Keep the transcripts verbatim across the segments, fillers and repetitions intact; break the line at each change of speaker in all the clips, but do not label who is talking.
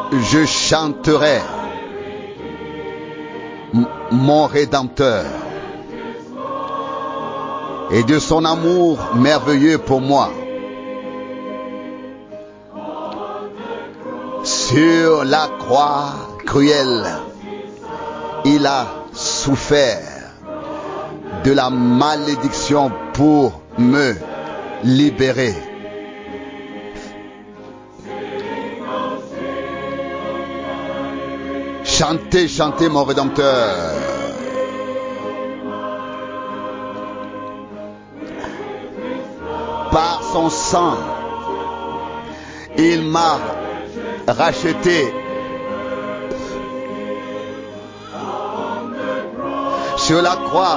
Je chanterai m- mon Rédempteur et de son amour merveilleux pour moi. Sur la croix cruelle, il a souffert de la malédiction pour me libérer. Chantez, chantez mon Rédempteur. Par son sang, il m'a racheté. Sur la croix,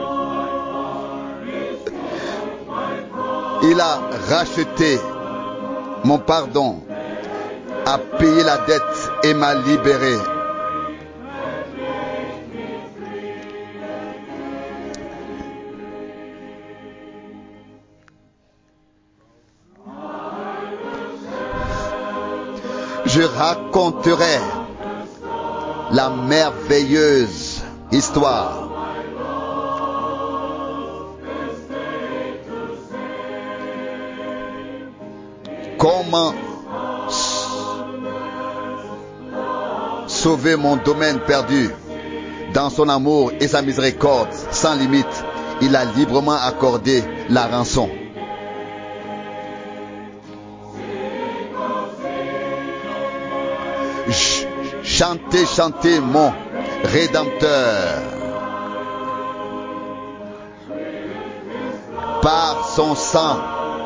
il a racheté mon pardon, a payé la dette et m'a libéré. Je raconterai la merveilleuse histoire comment sauver mon domaine perdu. Dans son amour et sa miséricorde sans limite, il a librement accordé la rançon. Ch- Chantez, chantez mon Rédempteur. Par son sang,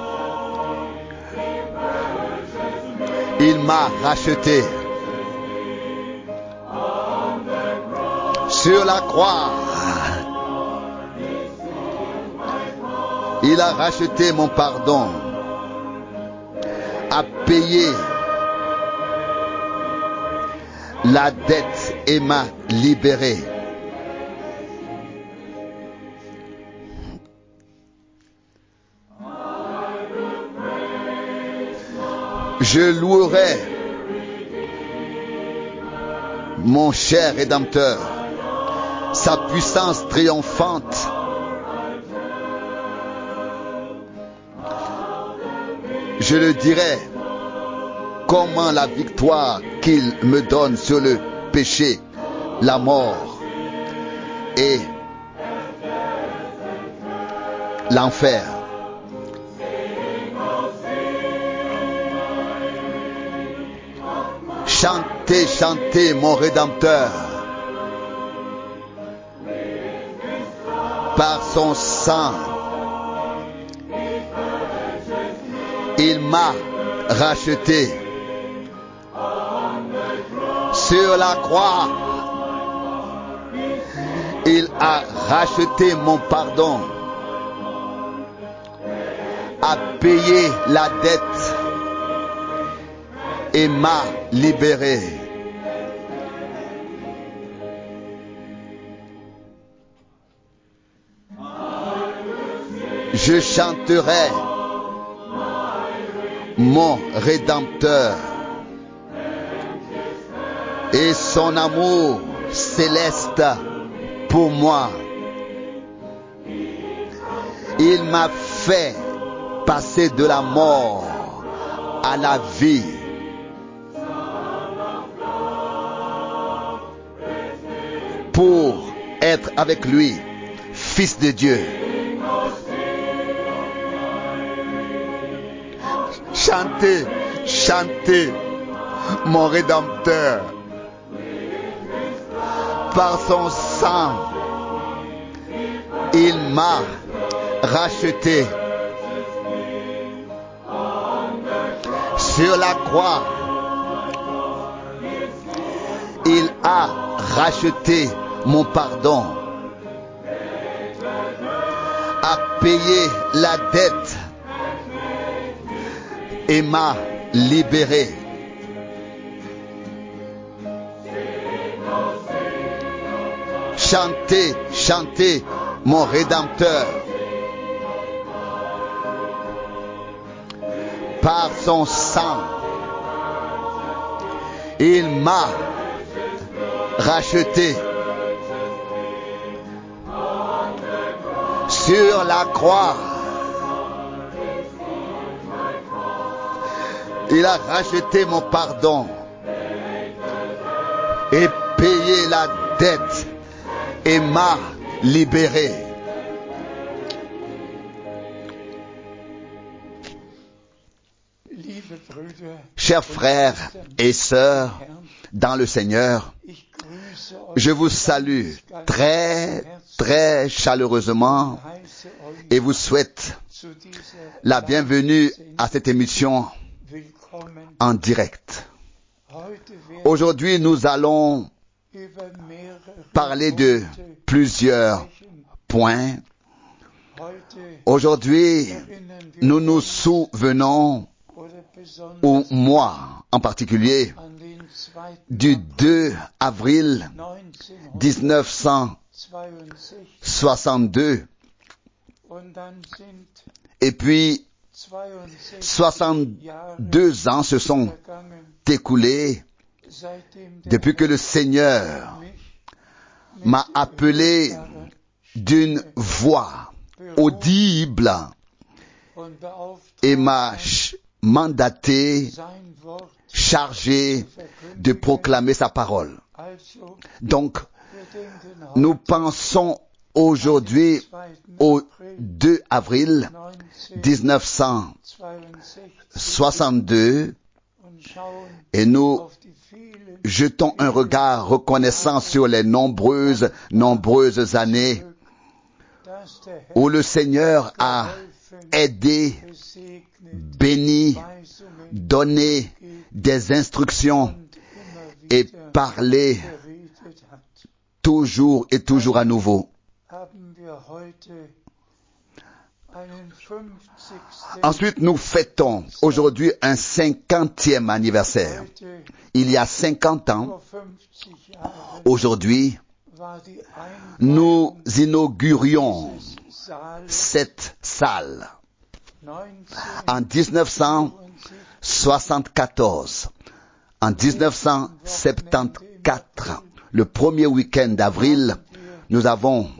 il m'a racheté. Sur la croix, il a racheté mon pardon, a payé la dette et m'a libéré. Je louerai mon cher Rédempteur, sa puissance triomphante. Je le dirai, comment la victoire qu'il me donne sur le péché, la mort et l'enfer. Chantez, chantez mon Rédempteur. Par son sang, il m'a racheté. Sur la croix, il a racheté mon pardon, a payé la dette et m'a libéré. Je chanterai mon Rédempteur et son amour céleste pour moi. Il m'a fait passer de la mort à la vie. Pour être avec lui, Fils de Dieu. Chantez, chantez mon Rédempteur. Par son sang, il m'a racheté. Sur la croix, il a racheté mon pardon, a payé la dette et m'a libéré. Chantez, chantez mon Rédempteur. Par son sang, Il m'a racheté sur la croix. Il a racheté mon pardon et payé la dette et m'a libéré. Chers frères et sœurs dans le Seigneur, je vous salue très, très chaleureusement et vous souhaite la bienvenue à cette émission en direct. Aujourd'hui, nous allons parler de plusieurs points. Aujourd'hui, nous nous souvenons, ou moi en particulier, du deux avril dix-neuf cent soixante-deux. Et puis, soixante-deux ans se sont écoulés depuis que le Seigneur m'a appelé d'une voix audible et m'a mandaté, chargé de proclamer sa parole. Donc, nous pensons aujourd'hui au deux avril dix-neuf cent soixante-deux et nous jetons un regard reconnaissant sur les nombreuses, nombreuses années où le Seigneur a aidé, béni, donné des instructions et parlé toujours et toujours à nouveau. Ensuite, nous fêtons aujourd'hui un cinquantième anniversaire. Il y a cinquante ans, aujourd'hui, nous inaugurions cette salle. En dix-neuf cent soixante-quatorze, en dix-neuf cent soixante-quatorze, le premier week-end d'avril, nous avons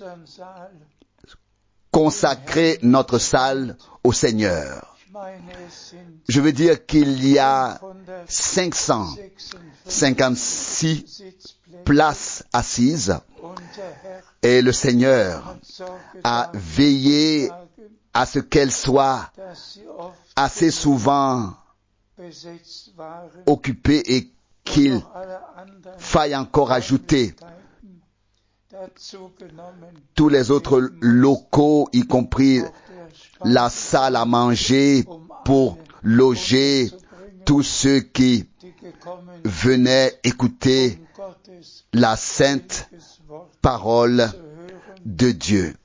consacré notre salle au Seigneur. Je veux dire qu'il y a cinq cent cinquante-six places assises et le Seigneur a veillé à ce qu'elles soient assez souvent occupées et qu'il faille encore ajouter tous les autres locaux, y compris la salle à manger pour loger tous ceux qui venaient écouter la sainte parole de Dieu.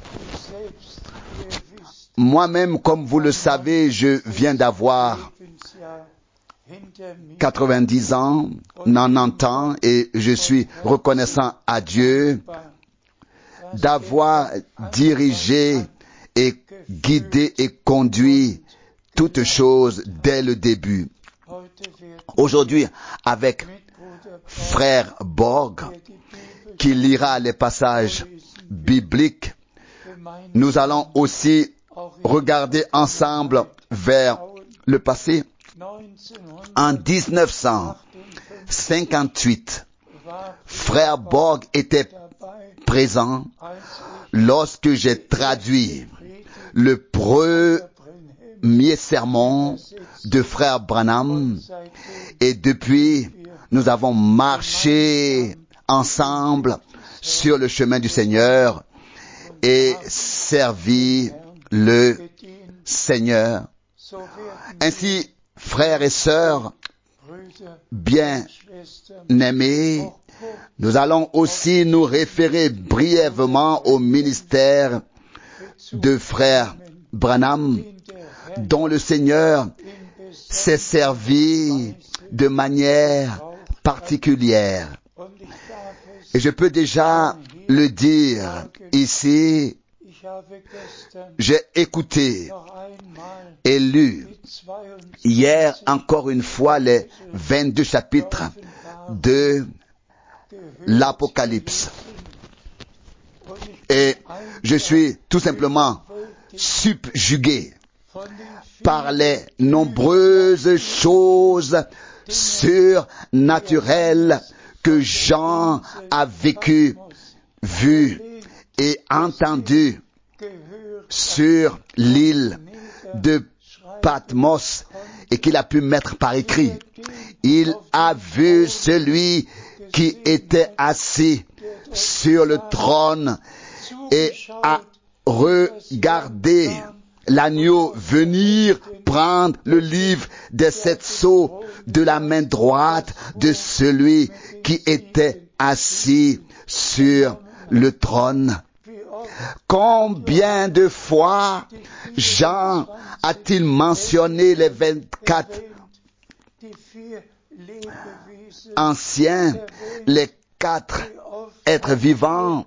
Moi-même, comme vous le savez, je viens d'avoir quatre-vingt-dix ans, quatre-vingt-dix ans, et je suis reconnaissant à Dieu d'avoir dirigé et guidé et conduit toutes choses dès le début. Aujourd'hui, avec frère Borg, qui lira les passages bibliques, nous allons aussi regarder ensemble vers le passé. En dix-neuf cent cinquante-huit, frère Borg était présent lorsque j'ai traduit le premier sermon de frère Branham et depuis, nous avons marché ensemble sur le chemin du Seigneur et servi le Seigneur. Ainsi, frères et sœurs bien-aimés, nous allons aussi nous référer brièvement au ministère de frère Branham, dont le Seigneur s'est servi de manière particulière. Et je peux déjà le dire ici, J'ai écouté et lu hier encore une fois les vingt-deux chapitres de l'Apocalypse. Et je suis tout simplement subjugué par les nombreuses choses surnaturelles que Jean a vécues, vues et entendues sur l'île de Patmos et qu'il a pu mettre par écrit. Il a vu celui qui était assis sur le trône et a regardé l'agneau venir prendre le livre des sept sceaux de la main droite de celui qui était assis sur le trône. Combien de fois Jean a-t-il mentionné les vingt-quatre anciens, les quatre êtres vivants?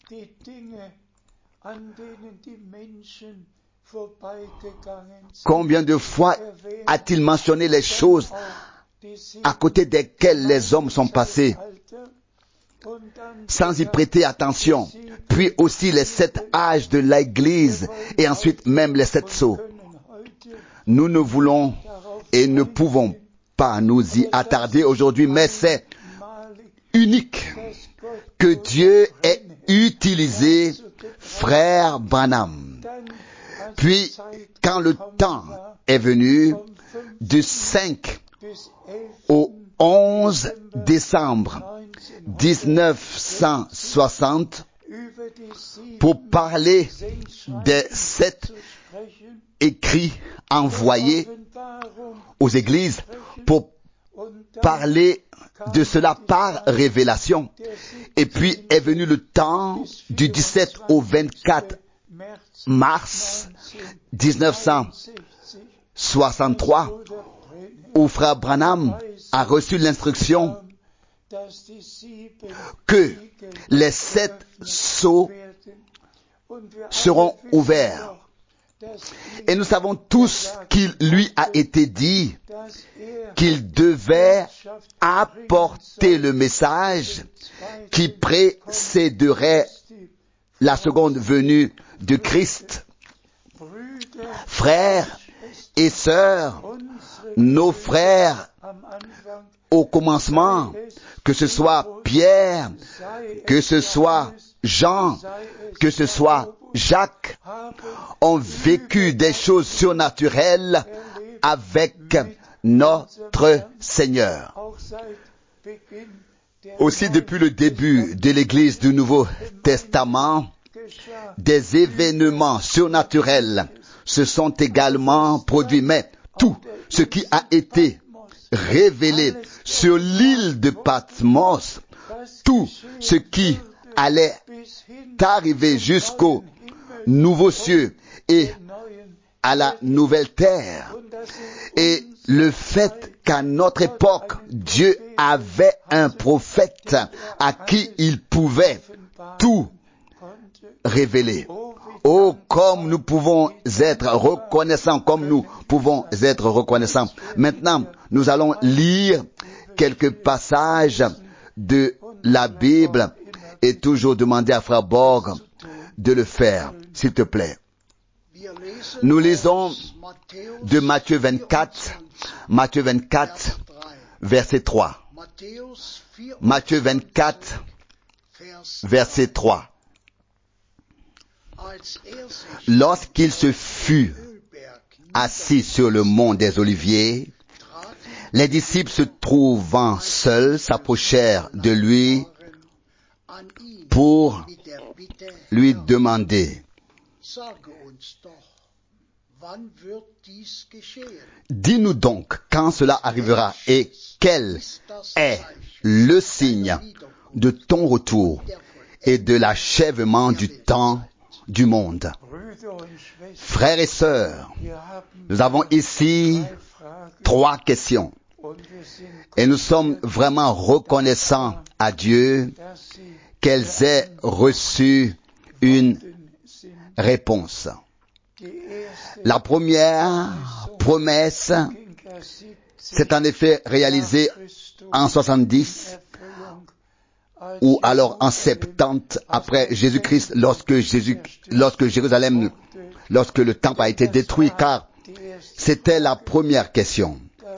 Combien de fois a-t-il mentionné les choses à côté desquelles les hommes sont passés sans y prêter attention? Puis aussi les sept âges de l'Église et ensuite même les sept sceaux. Nous ne voulons et ne pouvons pas nous y attarder aujourd'hui, mais c'est unique que Dieu ait utilisé frère Branham. Puis, quand le temps est venu, du cinq au onze décembre dix-neuf cent soixante, pour parler des sept écrits envoyés aux églises, pour parler de cela par révélation. Et puis est venu le temps du dix-sept au vingt-quatre mars dix-neuf cent soixante-trois, où frère Branham a reçu l'instruction que les sept sceaux seront ouverts. Et nous savons tous qu'il lui a été dit qu'il devait apporter le message qui précéderait la seconde venue de Christ. Frères et sœurs, nos frères au commencement, que ce soit Pierre, que ce soit Jean, que ce soit Jacques, ont vécu des choses surnaturelles avec notre Seigneur. Aussi depuis le début de l'Église du Nouveau Testament, des événements surnaturels se sont également produits, mais tout ce qui a été révélé sur l'île de Patmos, tout ce qui allait arriver jusqu'aux nouveaux cieux et à la nouvelle terre, et le fait qu'à notre époque, Dieu avait un prophète à qui il pouvait tout révéler. Oh, comme nous pouvons être reconnaissants, comme nous pouvons être reconnaissants. Maintenant, nous allons lire quelques passages de la Bible et toujours demander à Frère Borg de le faire, s'il te plaît. Nous lisons de Matthieu vingt-quatre, Matthieu vingt-quatre, verset trois. Matthieu vingt-quatre, verset trois. Lorsqu'il se fut assis sur le mont des Oliviers, les disciples se trouvant seuls s'approchèrent de lui pour lui demander: dis-nous donc quand cela arrivera et quel est le signe de ton retour et de l'achèvement du temps du monde. Frères et sœurs, nous avons ici trois questions et nous sommes vraiment reconnaissants à Dieu qu'elles aient reçu une réponses. La première promesse s'est en effet réalisée en soixante-dix ou alors en soixante-dix après Jésus-Christ, lorsque Jésus, lorsque Jérusalem, lorsque le temple a été détruit, car c'était la première question.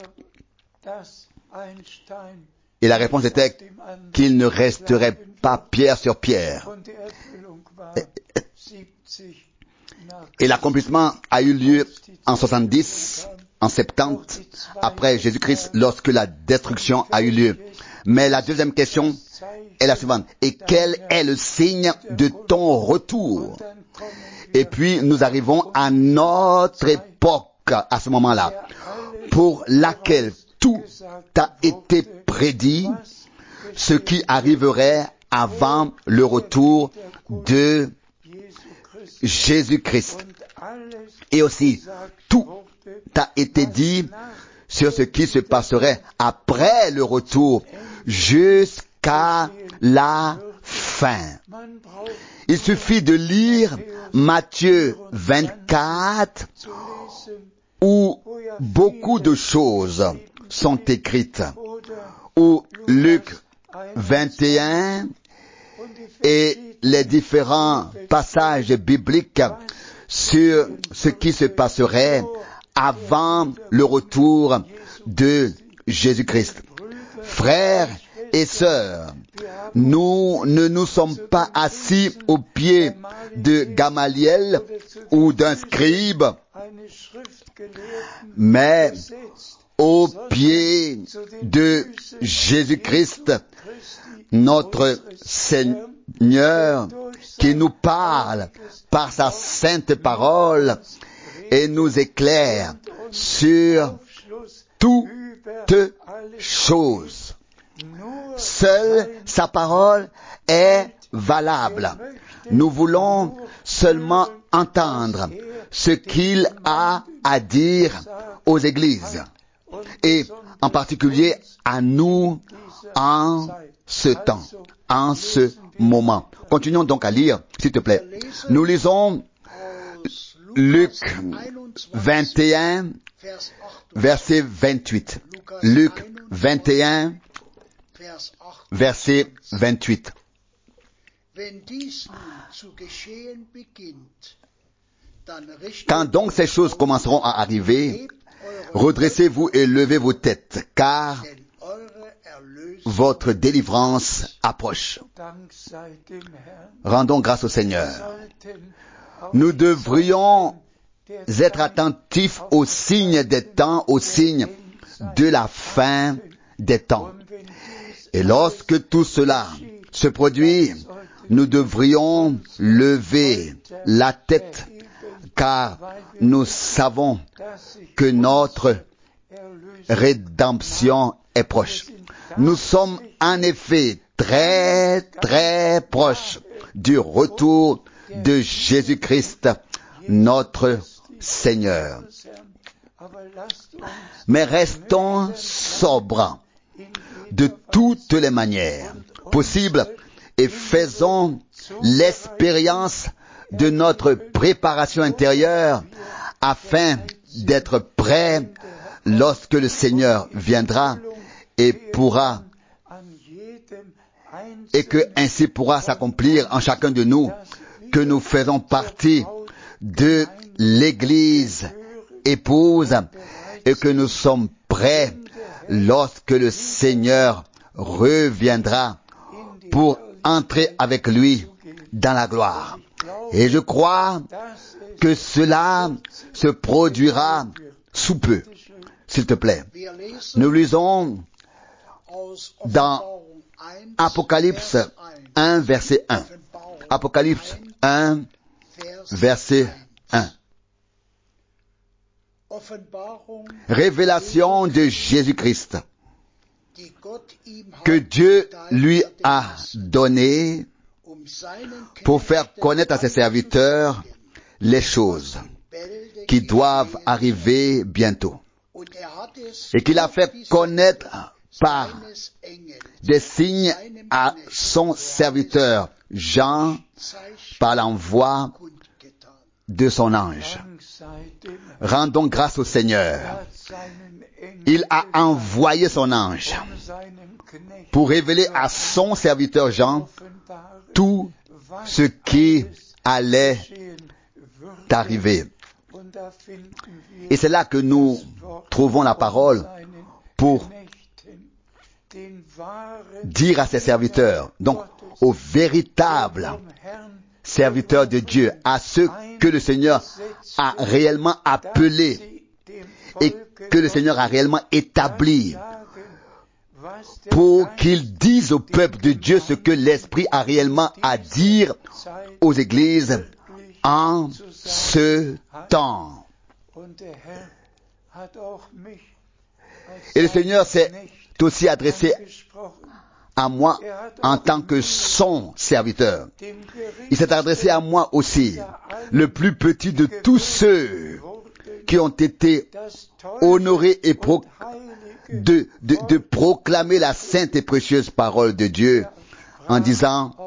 Et la réponse était qu'il ne resterait pas pierre sur pierre. Et l'accomplissement a eu lieu en soixante-dix, en soixante-dix, après Jésus-Christ, lorsque la destruction a eu lieu. Mais la deuxième question est la suivante. Et quel est le signe de ton retour? Et puis nous arrivons à notre époque, à ce moment-là, pour laquelle tout a été prédit, ce qui arriverait avant le retour de Jésus-Christ. Et aussi, tout a été dit sur ce qui se passerait après le retour, jusqu'à la fin. Il suffit de lire Matthieu vingt-quatre, où beaucoup de choses sont écrites, ou Luc vingt et un, et les différents passages bibliques sur ce qui se passerait avant le retour de Jésus-Christ. Frères et sœurs, nous ne nous sommes pas assis au pied de Gamaliel ou d'un scribe, mais au pied de Jésus-Christ, notre Seigneur, qui nous parle par sa sainte parole et nous éclaire sur toutes choses. Seule sa parole est valable. Nous voulons seulement entendre ce qu'il a à dire aux églises, et en particulier à nous en ce temps, en ce moment. Continuons donc à lire, s'il te plaît. Nous lisons Luc vingt et un, verset vingt-huit. Luc vingt et un, verset vingt-huit. Quand donc ces choses commenceront à arriver, redressez-vous et levez vos têtes, car votre délivrance approche. Rendons grâce au Seigneur. Nous devrions être attentifs aux signes des temps, aux signes de la fin des temps. Et lorsque tout cela se produit, nous devrions lever la tête, car nous savons que notre rédemption est proche. Nous sommes en effet très très proches du retour de Jésus-Christ, notre Seigneur. Mais restons sobres de toutes les manières possibles et faisons l'expérience de notre préparation intérieure afin d'être prêts lorsque le Seigneur viendra et pourra, et que ainsi pourra s'accomplir en chacun de nous que nous faisons partie de l'Église épouse et que nous sommes prêts lorsque le Seigneur reviendra pour entrer avec lui dans la gloire. Et je crois que cela se produira sous peu. S'il te plaît. Nous lisons dans Apocalypse un, verset un. Apocalypse un, verset un. Révélation de Jésus-Christ que Dieu lui a donné pour faire connaître à ses serviteurs les choses qui doivent arriver bientôt. Et qu'il a fait connaître par des signes à son serviteur Jean par l'envoi de son ange. Rendons grâce au Seigneur. Il a envoyé son ange pour révéler à son serviteur Jean tout ce qui allait arriver. Et c'est là que nous trouvons la parole pour dire à ses serviteurs, donc aux véritables serviteurs de Dieu, à ceux que le Seigneur a réellement appelés et que le Seigneur a réellement établis, pour qu'ils disent au peuple de Dieu ce que l'Esprit a réellement à dire aux églises en ce temps. Et le Seigneur s'est aussi adressé à moi en tant que son serviteur. Il s'est adressé à moi aussi, le plus petit de tous ceux qui ont été honorés et pro- de, de, de proclamer la sainte et précieuse parole de Dieu en disant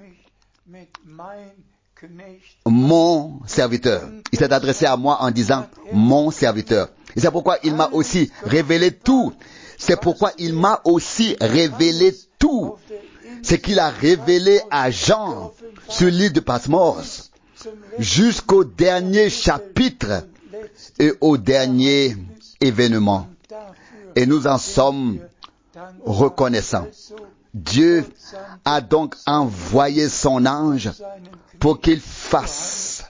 mon serviteur. Il s'est adressé à moi en disant mon serviteur. Et c'est pourquoi il m'a aussi révélé tout. C'est pourquoi il m'a aussi révélé tout. C'est qu'il a révélé à Jean ce livre de Patmos jusqu'au dernier chapitre et au dernier événement. Et nous en sommes reconnaissants. Dieu a donc envoyé son ange pour qu'il fasse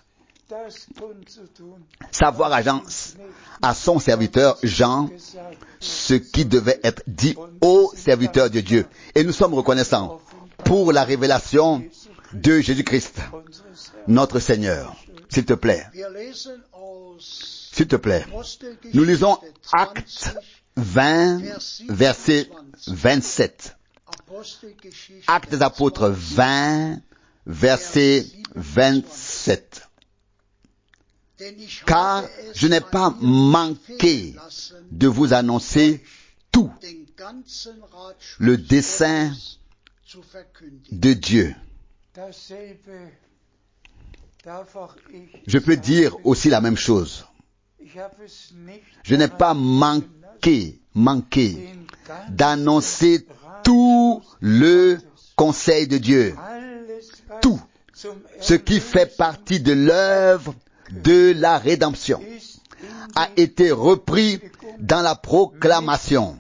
savoir à Jean, à son serviteur Jean, ce qui devait être dit au serviteur de Dieu. Et nous sommes reconnaissants pour la révélation de Jésus-Christ, notre Seigneur. S'il te plaît, s'il te plaît, nous lisons Actes vingt, verset vingt-sept. Actes des apôtres vingt, verset vingt-sept. Car je n'ai pas manqué de vous annoncer tout le dessein de Dieu. Je peux dire aussi la même chose. Je n'ai pas manqué, manqué d'annoncer tout le conseil de Dieu. Tout ce qui fait partie de l'œuvre de la rédemption a été repris dans la proclamation.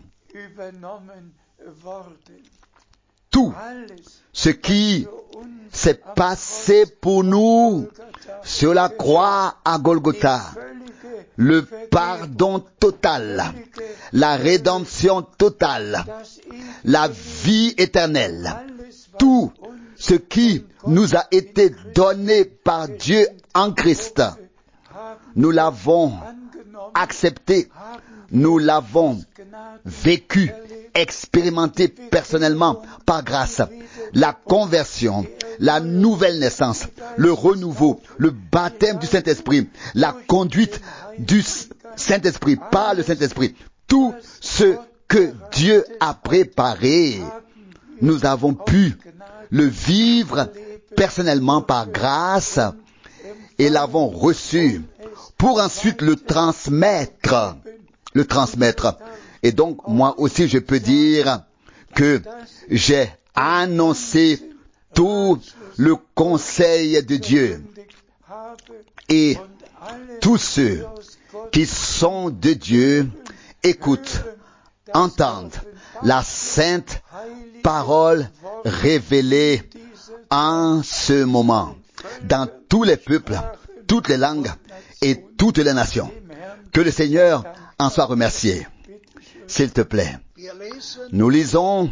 Tout ce qui s'est passé pour nous sur la croix à Golgotha, le pardon total, la rédemption totale, la vie éternelle, tout ce qui nous a été donné par Dieu en Christ, nous l'avons accepté, nous l'avons vécu, expérimenté personnellement par grâce. La conversion, la nouvelle naissance, le renouveau, le baptême du Saint-Esprit, la conduite du Saint-Esprit par le Saint-Esprit, tout ce que Dieu a préparé, nous avons pu le vivre personnellement par grâce et l'avons reçu pour ensuite le transmettre, le transmettre. Et donc, moi aussi, je peux dire que j'ai annoncé tout le conseil de Dieu. Et tous ceux qui sont de Dieu écoutent, entendent la sainte parole révélée en ce moment dans tous les peuples, toutes les langues et toutes les nations. Que le Seigneur en soit remercié. S'il te plaît, nous lisons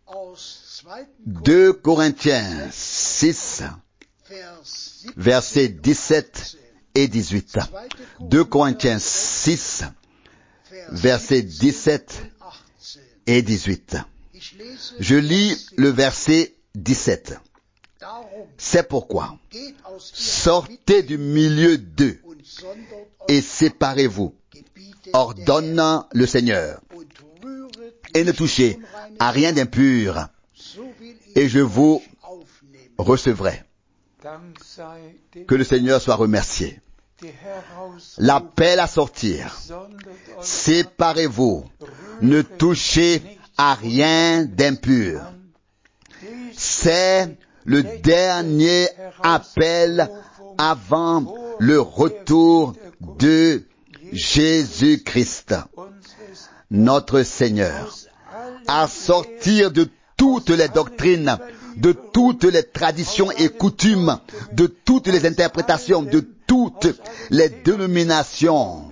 deux Corinthiens six, versets dix-sept et dix-huit. deux Corinthiens six, versets dix-sept et dix-huit. Je lis le verset dix-sept. C'est pourquoi, sortez du milieu d'eux et séparez-vous, ordonne le Seigneur, et ne touchez à rien d'impur, et je vous recevrai. Que le Seigneur soit remercié. L'appel à sortir. Séparez-vous. Ne touchez à rien d'impur. C'est le dernier appel avant le retour de Jésus-Christ, notre Seigneur, à sortir de toutes les doctrines, de toutes les traditions et coutumes, de toutes les interprétations, de toutes les dénominations,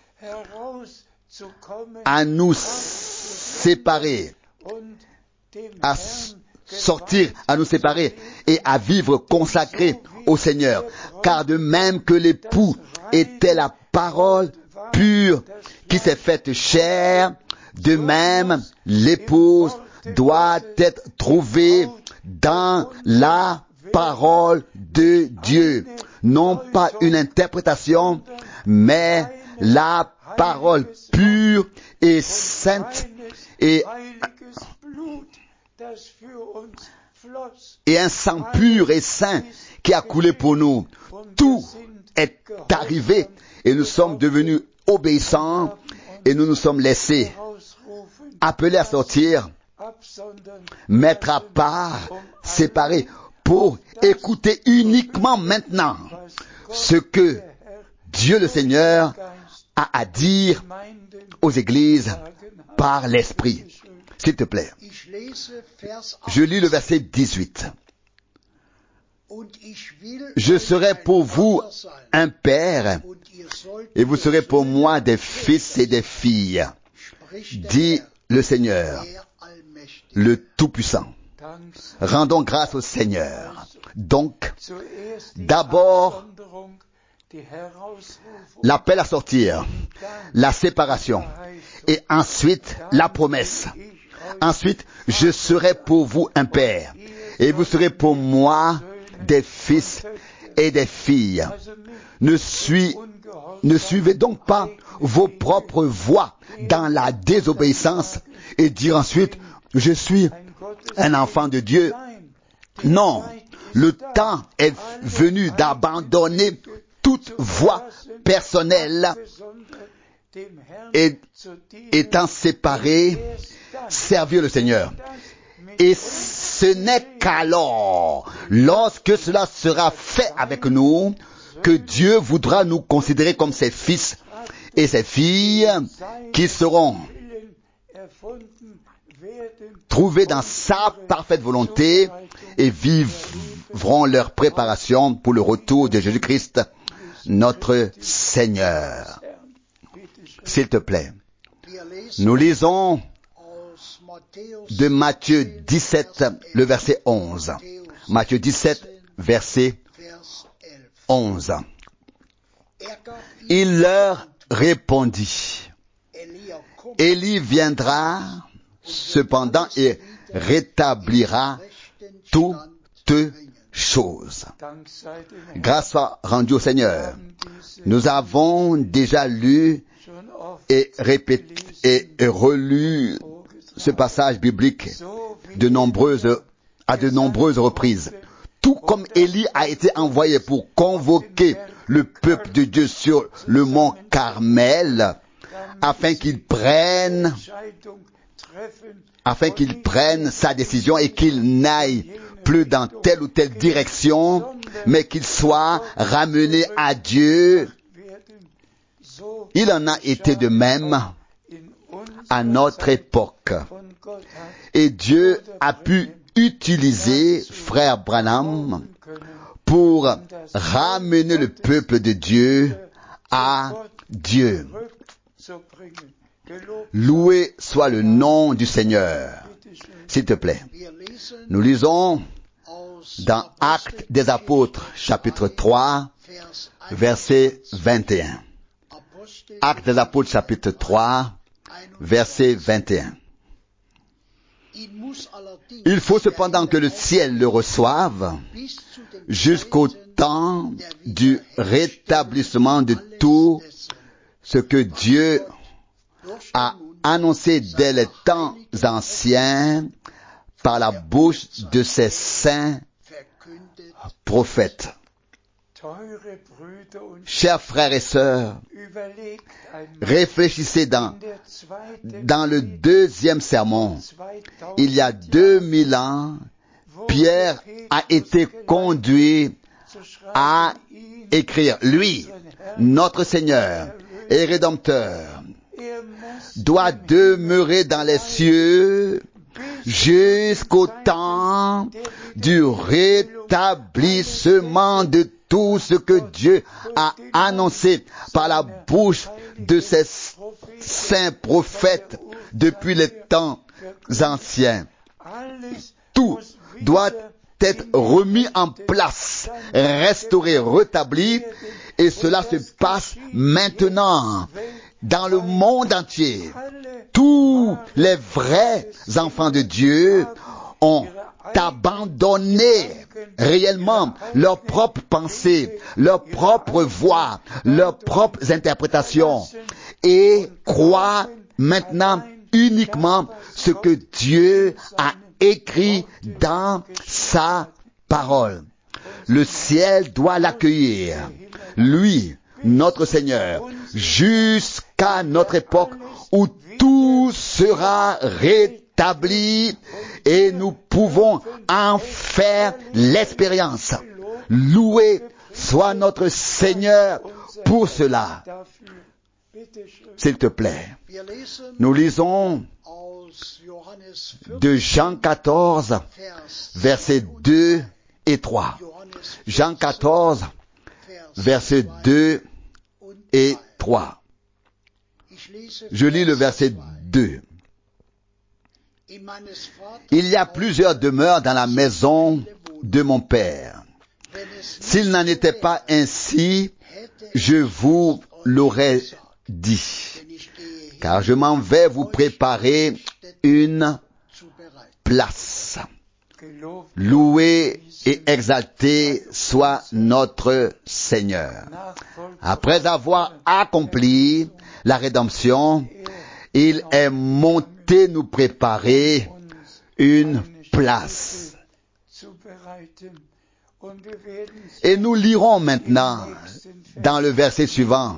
à nous séparer, à sortir, à nous séparer et à vivre consacrés au Seigneur. Car de même que l'époux était la parole pure qui s'est faite chair, de même l'épouse doit être trouvée dans la parole de Dieu. Non pas une interprétation, mais la parole pure et sainte et, et un sang pur et saint qui a coulé pour nous. Tout est arrivé et nous sommes devenus obéissants et nous nous sommes laissés appeler à sortir, mettre à part, séparer pour écouter uniquement maintenant ce que Dieu le Seigneur a à dire aux églises par l'Esprit. S'il te plaît. Je lis le verset dix-huit. Je serai pour vous un père, et vous serez pour moi des fils et des filles, dit le Seigneur, le Tout-Puissant. Rendons grâce au Seigneur. Donc, d'abord, l'appel à sortir, la séparation, et ensuite la promesse. Ensuite, je serai pour vous un père, et vous serez pour moi des fils et des filles. Ne, suis, ne suivez donc pas vos propres voies dans la désobéissance et dire ensuite, je suis un enfant de Dieu. Non, le temps est venu d'abandonner toute voie personnelle et étant séparé, servir le Seigneur. Et ce n'est qu'alors, lorsque cela sera fait avec nous, que Dieu voudra nous considérer comme ses fils et ses filles qui seront trouvés dans sa parfaite volonté et vivront leur préparation pour le retour de Jésus-Christ, notre Seigneur. S'il te plaît, nous lisons de Matthieu dix-sept, le verset onze. Matthieu dix-sept, verset onze. Il leur répondit, Élie viendra cependant et rétablira toutes choses. Grâce soit rendue au Seigneur. Nous avons déjà lu et répété et relu ce passage biblique de nombreuses, à de nombreuses reprises. Tout comme Élie a été envoyé pour convoquer le peuple de Dieu sur le mont Carmel, afin qu'il prenne, afin qu'il prenne sa décision et qu'il n'aille plus dans telle ou telle direction, mais qu'il soit ramené à Dieu. Il en a été de même à notre époque. Et Dieu a pu utiliser frère Branham pour ramener le peuple de Dieu à Dieu. Loué soit le nom du Seigneur. S'il te plaît. Nous lisons dans Actes des Apôtres, chapitre trois, verset vingt et un. Actes des Apôtres, chapitre trois, verset vingt et un. Il faut cependant que le ciel le reçoive jusqu'au temps du rétablissement de tout ce que Dieu a annoncé dès les temps anciens par la bouche de ses saints prophète. Chers frères et sœurs, réfléchissez dans, dans le deuxième sermon. Il y a deux mille ans, Pierre a été conduit à écrire. Lui, notre Seigneur et Rédempteur, doit demeurer dans les cieux jusqu'au temps du rétablissement de tout ce que Dieu a annoncé par la bouche de ses saints prophètes depuis les temps anciens. Tout doit être remis en place, restauré, rétabli, et cela se passe maintenant dans le monde entier. Tous les vrais enfants de Dieu ont abandonné réellement leurs propres pensées, leurs propres voix, leurs propres interprétations et croient maintenant uniquement ce que Dieu a écrit dans sa parole. Le ciel doit l'accueillir, lui, notre Seigneur, jusqu'à notre époque où tout sera rétabli et nous pouvons en faire l'expérience. Loué soit notre Seigneur pour cela. S'il te plaît, nous lisons de Jean quatorze, versets deux et trois. Jean quatorze, versets deux et trois. Je lis le verset deux. Il y a plusieurs demeures dans la maison de mon Père. S'il n'en était pas ainsi, je vous l'aurais dit. Car je m'en vais vous préparer une place. Loué et exalté soit notre Seigneur. Après avoir accompli la rédemption, il est monté nous préparer une place. Et nous lirons maintenant dans le verset suivant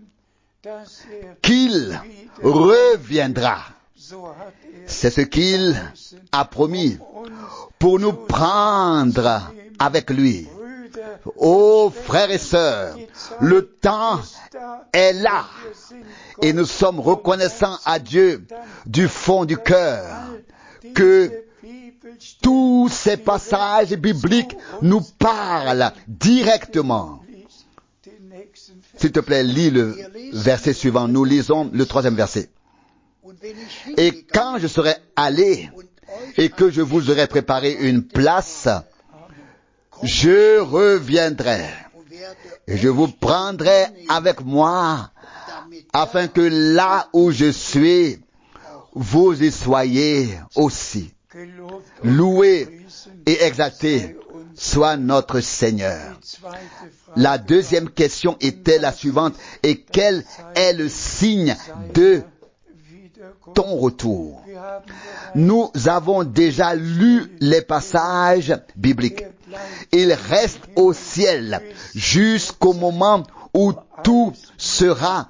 qu'il reviendra. C'est ce qu'il a promis pour nous prendre avec lui. Ô frères et sœurs, le temps est là et nous sommes reconnaissants à Dieu du fond du cœur que tous ces passages bibliques nous parlent directement. S'il te plaît, lis le verset suivant. Nous lisons le troisième verset. Et quand je serai allé et que je vous aurai préparé une place, je reviendrai et je vous prendrai avec moi afin que là où je suis, vous y soyez aussi. Loué et exalté soit notre Seigneur. La deuxième question était la suivante. Et quel est le signe de ton retour? Nous avons déjà lu les passages bibliques. Il reste au ciel jusqu'au moment où tout sera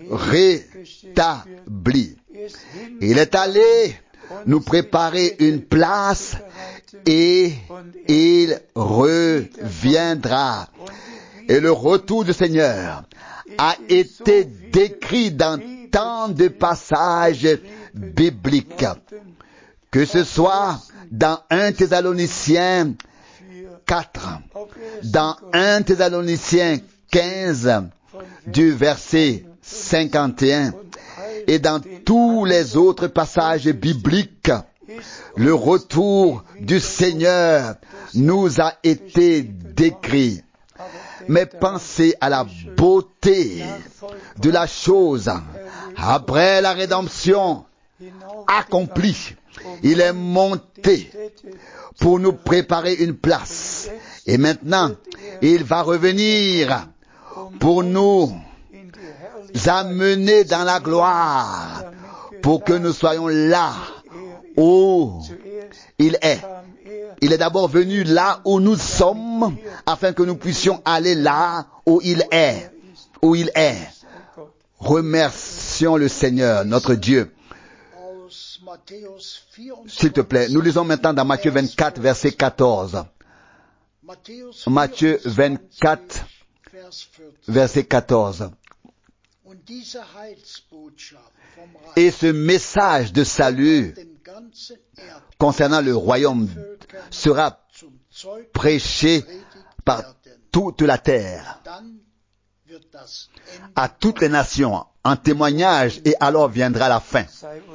rétabli. Il est allé nous préparer une place et il reviendra. Et le retour du Seigneur a été décrit dans tant de passages bibliques, que ce soit dans un Thessaloniciens quatre, dans un Thessaloniciens quinze, du verset cinquante et un, et dans tous les autres passages bibliques, le retour du Seigneur nous a été décrit. Mais pensez à la beauté de la chose. Après la rédemption accomplie, il est monté pour nous préparer une place. Et maintenant, il va revenir pour nous amener dans la gloire, pour que nous soyons là où il est. Il est d'abord venu là où nous sommes sommes, afin que nous puissions aller là où il est, où il est. Remercions le Seigneur, notre Dieu. S'il te plaît, nous lisons maintenant dans Matthieu vingt-quatre, verset quatorze. Matthieu vingt-quatre, verset quatorze. Et ce message de salut concernant le royaume sera prêché par toute la terre, à toutes les nations, en témoignage, et alors viendra la fin.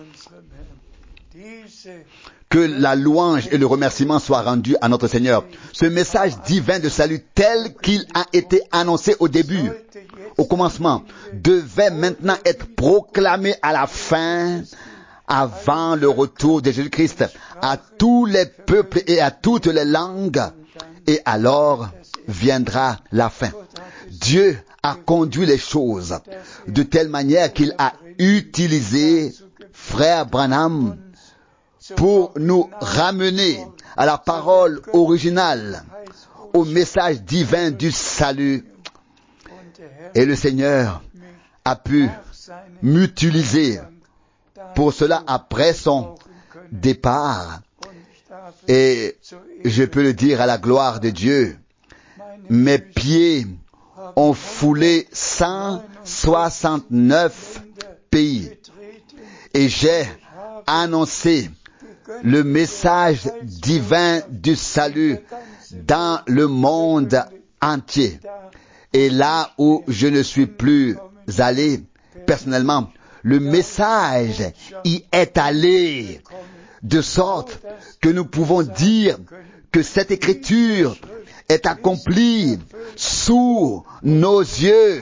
Que la louange et le remerciement soient rendus à notre Seigneur. Ce message divin de salut tel qu'il a été annoncé au début, au commencement, devait maintenant être proclamé à la fin, avant le retour de Jésus-Christ, à tous les peuples et à toutes les langues, et alors viendra la fin. Dieu a conduit les choses de telle manière qu'il a utilisé frère Branham pour nous ramener à la parole originale, au message divin du salut. Et le Seigneur a pu m'utiliser pour cela après son départ. Et je peux le dire à la gloire de Dieu, mes pieds ont foulé cent soixante-neuf pays et j'ai annoncé le message divin du salut dans le monde entier. Et là où je ne suis plus allé, personnellement, le message y est allé, de sorte que nous pouvons dire que cette écriture est accomplie sous nos yeux.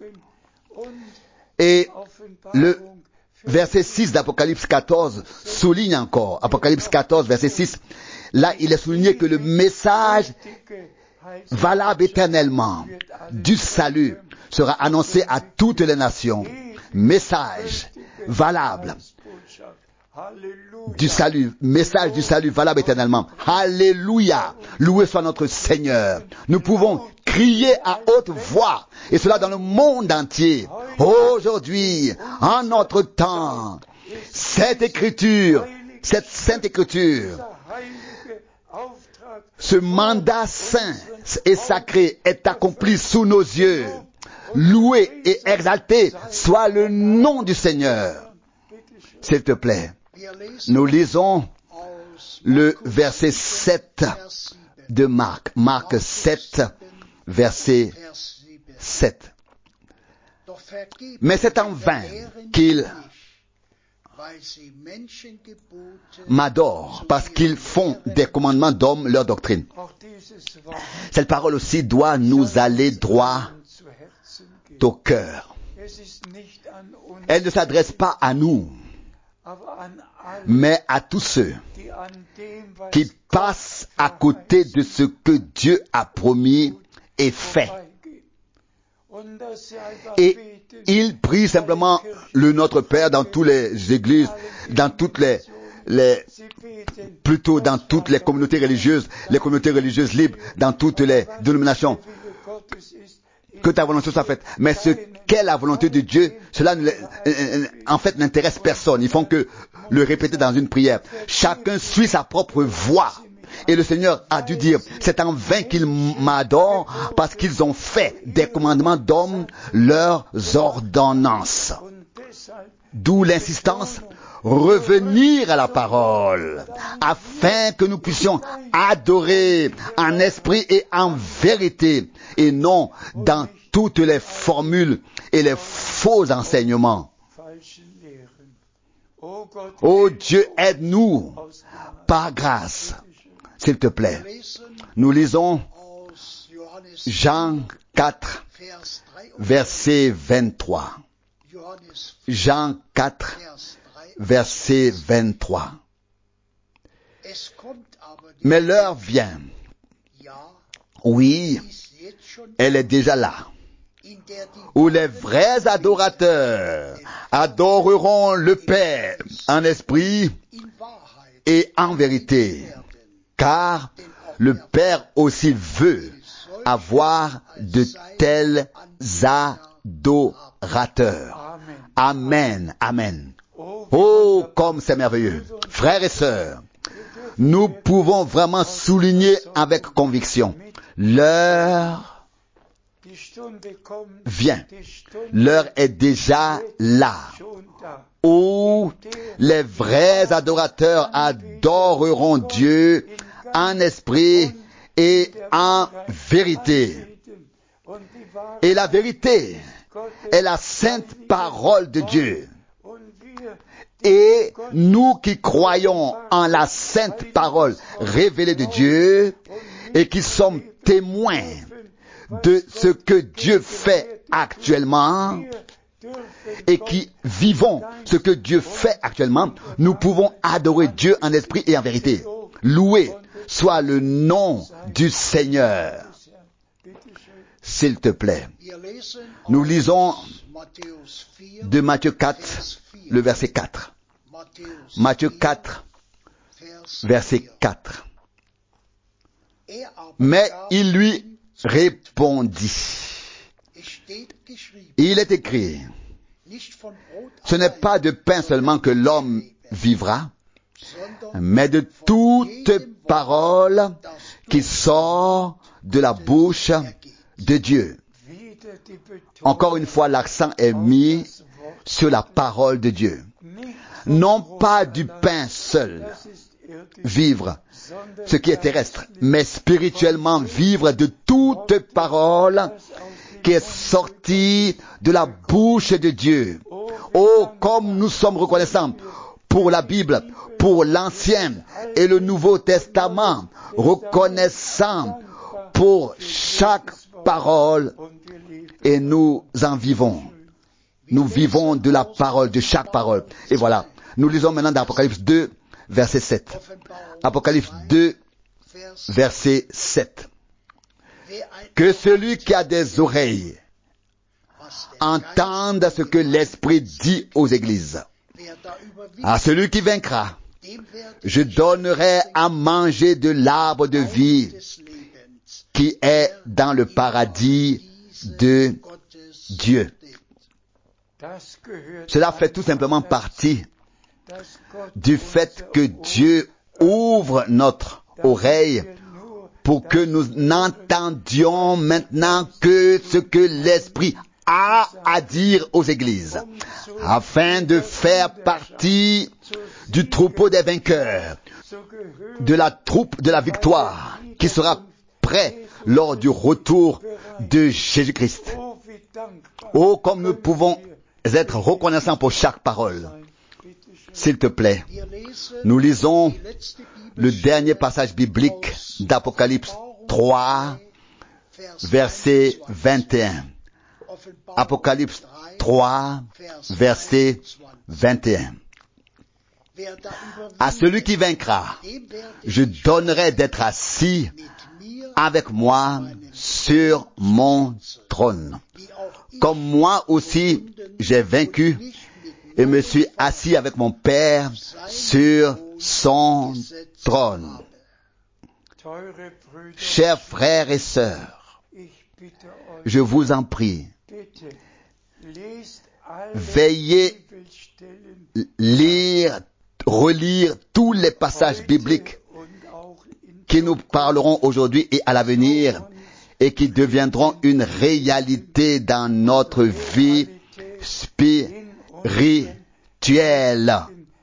Et le verset six d'Apocalypse quatorze souligne encore, Apocalypse quatorze, verset six, là il est souligné que le message valable éternellement du salut sera annoncé à toutes les nations. Message valable du salut, message du salut valable éternellement. Alléluia! Loué soit notre Seigneur. Nous pouvons crier à haute voix, et cela dans le monde entier. Aujourd'hui, en notre temps, cette écriture, cette sainte écriture, ce mandat saint et sacré est accompli sous nos yeux. Loué et exalté soit le nom du Seigneur. S'il te plaît, nous lisons le verset sept de Marc. Marc sept, verset sept. Mais c'est en vain qu'ils m'adorent, parce qu'ils font des commandements d'hommes leur doctrine. Cette parole aussi doit nous aller droit au cœur. Elle ne s'adresse pas à nous, mais à tous ceux qui passent à côté de ce que Dieu a promis et fait. Et il prie simplement le Notre Père dans toutes les églises, dans toutes les, les, plutôt dans toutes les communautés religieuses, les communautés religieuses libres, dans toutes les dénominations. Que ta volonté soit faite. Mais ce qu'est la volonté de Dieu, cela en fait n'intéresse personne. Ils font que le répéter dans une prière. Chacun suit sa propre voie. Et le Seigneur a dû dire, c'est en vain qu'ils m'adorent, parce qu'ils ont fait des commandements d'hommes leurs ordonnances. D'où l'insistance, revenir à la parole, afin que nous puissions adorer en esprit et en vérité, et non dans toutes les formules et les faux enseignements. Oh Dieu, aide-nous par grâce, s'il te plaît. Nous lisons Jean quatre, verset vingt-trois. Jean quatre, verset vingt-trois. Mais l'heure vient, oui, elle est déjà là, où les vrais adorateurs adoreront le Père en esprit et en vérité, car le Père aussi veut avoir de tels adorateurs. Amen, amen. Oh, comme c'est merveilleux. Frères et sœurs, nous pouvons vraiment souligner avec conviction, l'heure vient, l'heure est déjà là, où les vrais adorateurs adoreront Dieu en esprit et en vérité. Et la vérité est la sainte parole de Dieu. Et nous qui croyons en la sainte parole révélée de Dieu et qui sommes témoins de ce que Dieu fait actuellement et qui vivons ce que Dieu fait actuellement, nous pouvons adorer Dieu en esprit et en vérité. Loué soit le nom du Seigneur. S'il te plaît. Nous lisons de Matthieu quatre, le verset quatre. Matthieu quatre, verset quatre. Mais il lui répondit. Il est écrit, ce n'est pas de pain seulement que l'homme vivra, mais de toute parole qui sort de la bouche de Dieu. Encore une fois, l'accent est mis sur la parole de Dieu. Non pas du pain seul, vivre ce qui est terrestre, mais spirituellement vivre de toute parole qui est sortie de la bouche de Dieu. Oh, comme nous sommes reconnaissants pour la Bible, pour l'Ancien et le Nouveau Testament, reconnaissants pour chaque parole, et nous en vivons. Nous vivons de la parole, de chaque parole. Et voilà, nous lisons maintenant dans Apocalypse deux, verset sept. Apocalypse deux, verset sept. Que celui qui a des oreilles entende ce que l'Esprit dit aux églises. À celui qui vaincra, je donnerai à manger de l'arbre de vie qui est dans le paradis de Dieu. Cela fait tout simplement partie du fait que Dieu ouvre notre oreille pour que nous n'entendions maintenant que ce que l'Esprit a à dire aux églises, afin de faire partie du troupeau des vainqueurs, de la troupe de la victoire, qui sera prêt lors du retour de Jésus-Christ. Oh, comme nous pouvons être reconnaissants pour chaque parole. S'il te plaît, nous lisons le dernier passage biblique d'Apocalypse trois, verset vingt et un. Apocalypse trois, verset vingt et un. À celui qui vaincra, je donnerai d'être assis avec moi sur mon trône. Comme moi aussi j'ai vaincu et me suis assis avec mon Père sur son trône. Chers frères et sœurs, je vous en prie, veillez lire, relire tous les passages bibliques qui nous parleront aujourd'hui et à l'avenir et qui deviendront une réalité dans notre vie spirituelle.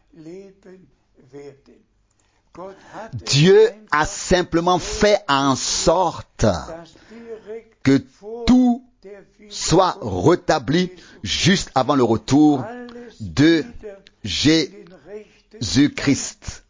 Dieu a simplement fait en sorte que tout soit rétabli juste avant le retour de Jésus-Christ.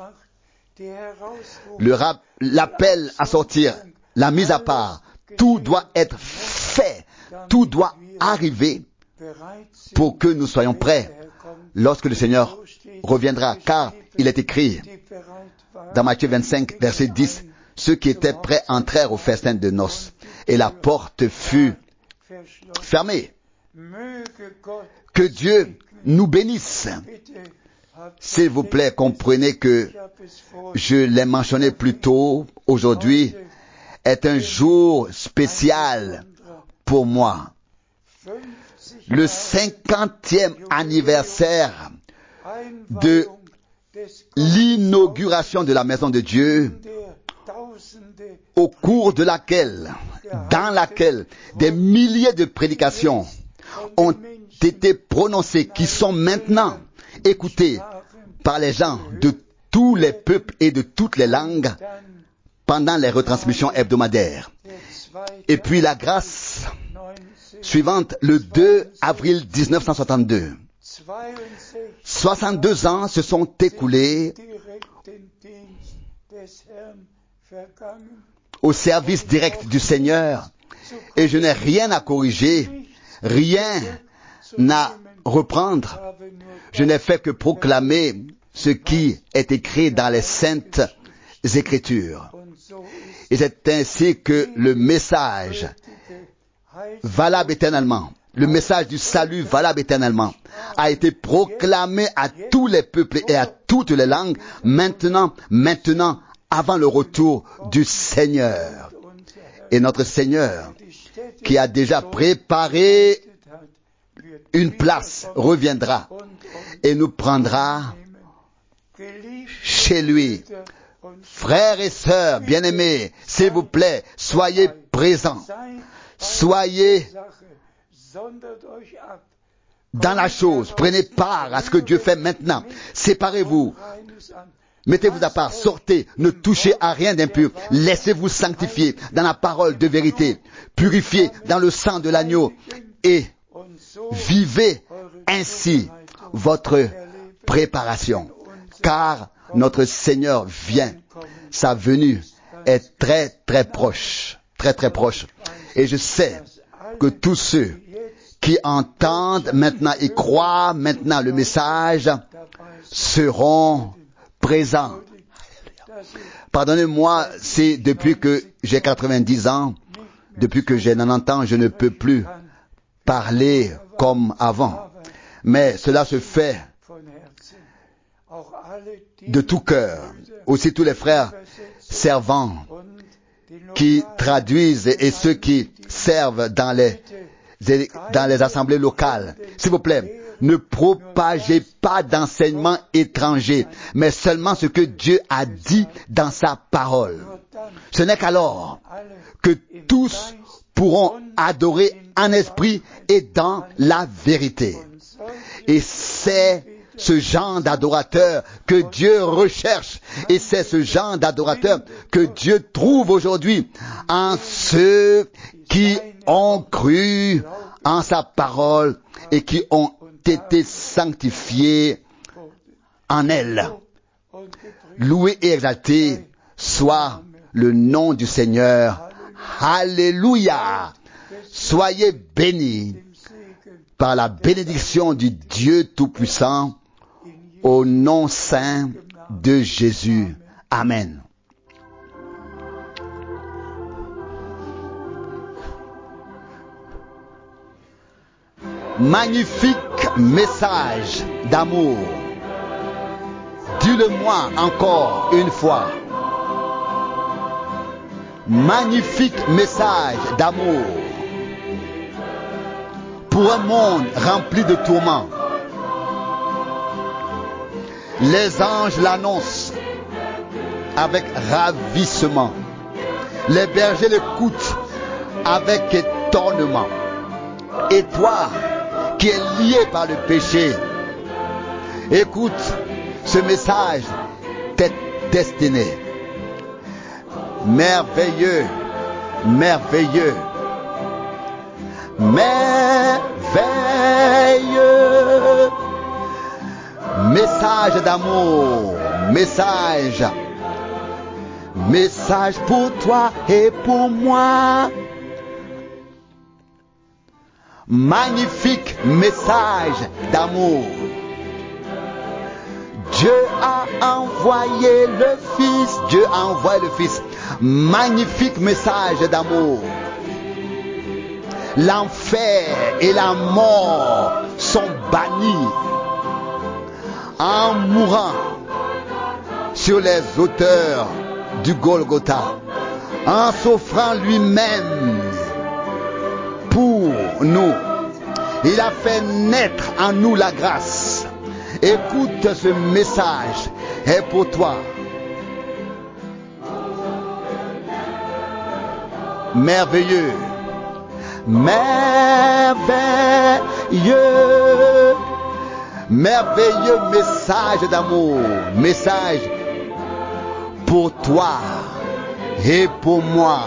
Le rap, l'appel à sortir, la mise à part, tout doit être fait, tout doit arriver pour que nous soyons prêts lorsque le Seigneur reviendra, car il est écrit dans Matthieu vingt-cinq, verset dix, ceux qui étaient prêts entrèrent au festin de noces, et la porte fut fermée. Que Dieu nous bénisse. S'il vous plaît, comprenez que je l'ai mentionné plus tôt, aujourd'hui est un jour spécial pour moi. Le cinquantième anniversaire de l'inauguration de la maison de Dieu, au cours de laquelle, dans laquelle des milliers de prédications ont été prononcées, qui sont maintenant écoutées par les gens de tous les peuples et de toutes les langues pendant les retransmissions hebdomadaires. Et puis la grâce suivante, le deux avril dix-neuf cent soixante-deux. soixante-deux ans se sont écoulés au service direct du Seigneur et je n'ai rien à corriger, rien à reprendre. Je n'ai fait que proclamer ce qui est écrit dans les saintes Écritures. Et c'est ainsi que le message valable éternellement, le message du salut valable éternellement, a été proclamé à tous les peuples et à toutes les langues, maintenant, maintenant, avant le retour du Seigneur. Et notre Seigneur, qui a déjà préparé une place, reviendra et nous prendra chez lui. Frères et sœurs bien-aimés, s'il vous plaît, soyez présents. Soyez dans la chose. Prenez part à ce que Dieu fait maintenant. Séparez-vous. Mettez-vous à part. Sortez. Ne touchez à rien d'impur. Laissez-vous sanctifier dans la parole de vérité. Purifiez dans le sang de l'agneau. Et vivez ainsi votre préparation. Car notre Seigneur vient. Sa venue est très très proche. Très très proche. Et je sais que tous ceux qui entendent maintenant et croient maintenant le message seront présents. Pardonnez-moi si depuis que j'ai quatre-vingt-dix ans, depuis que j'ai quatre-vingt-dix ans, je ne peux plus parler comme avant. Mais cela se fait de tout cœur. Aussi tous les frères servants qui traduisent et ceux qui servent dans les, dans les assemblées locales. S'il vous plaît, ne propagez pas d'enseignements étrangers, mais seulement ce que Dieu a dit dans sa parole. Ce n'est qu'alors que tous pourront adorer en esprit et dans la vérité. Et c'est ce genre d'adorateur que Dieu recherche. Et c'est ce genre d'adorateur que Dieu trouve aujourd'hui en ceux qui ont cru en sa parole et qui ont été sanctifiés en elle. Loué et exalté soit le nom du Seigneur. Alléluia. Soyez bénis par la bénédiction du Dieu Tout-Puissant, au nom saint de Jésus. Amen. Magnifique message d'amour. Dis-le-moi encore une fois. Magnifique message d'amour pour un monde rempli de tourments. Les anges l'annoncent avec ravissement. Les bergers l'écoutent avec étonnement. Et toi, qui es lié par le péché, écoute, ce message t'est destiné. Merveilleux, merveilleux, merveilleux. Message d'amour, message, message pour toi et pour moi. Magnifique message d'amour. Dieu a envoyé le Fils, Dieu a envoyé le Fils. Magnifique message d'amour. L'enfer et la mort sont bannis. en mourant sur les hauteurs du Golgotha, en s'offrant lui-même pour nous. Il a fait naître en nous la grâce. Écoute, ce message est pour toi. Merveilleux, merveilleux, merveilleux message d'amour, message pour toi et pour moi.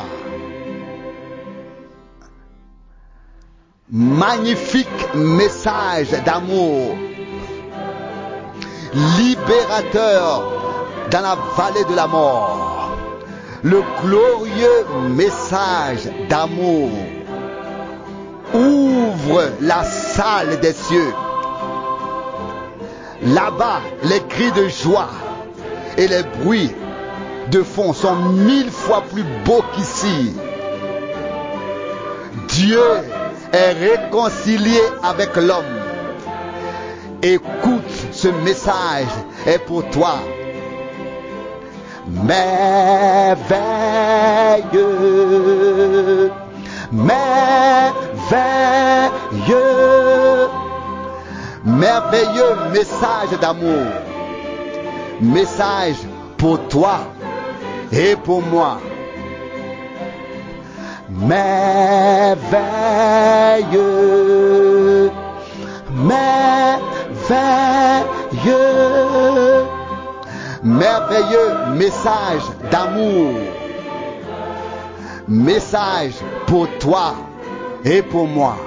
Magnifique message d'amour, libérateur dans la vallée de la mort. Le glorieux message d'amour ouvre la salle des cieux. Là-bas, les cris de joie et les bruits de fond sont mille fois plus beaux qu'ici. Dieu est réconcilié avec l'homme. Écoute, ce message est pour toi. Merveilleux, merveilleux, merveilleux message d'amour, message pour toi et pour moi. Merveilleux, merveilleux, merveilleux message d'amour, message pour toi et pour moi.